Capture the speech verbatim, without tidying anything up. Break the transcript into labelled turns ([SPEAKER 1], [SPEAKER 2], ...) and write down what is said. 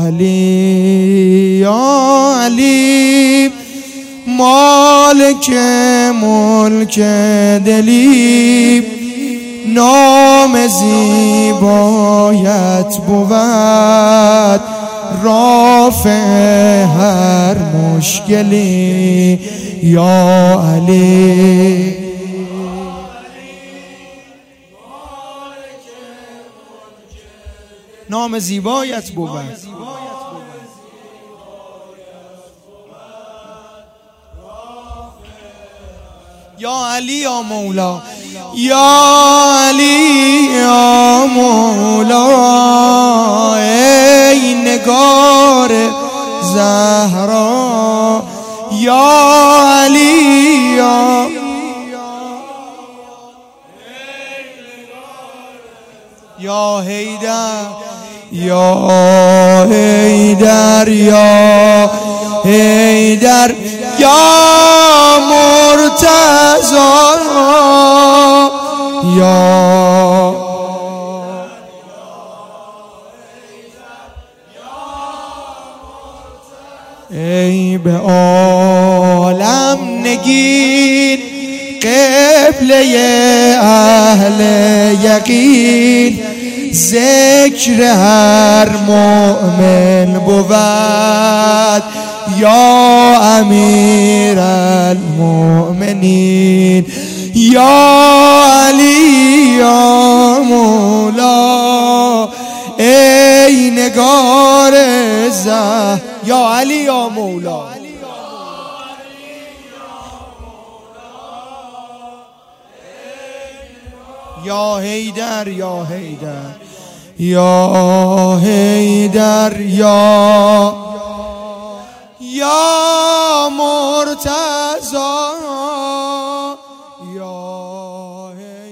[SPEAKER 1] علی یا علی مالک ملک دلی نام زیبایت بود رافع هر مشکلی یا علی نام زیبایت بود یا علی یا مولا یا علی یا مولا ای نگار زهرا یا علی یا یا حیدر یا حیدر یا حیدر یا مرتضی یا ای به عالم نگین قبله اهل یقین ذکر هر مؤمن بود یا امیر المؤمنین یا علی یا مولا ای نگار زهر یا علی یا مولا یا حیدر یا حیدر یا حیدر یا یا مرتضی یا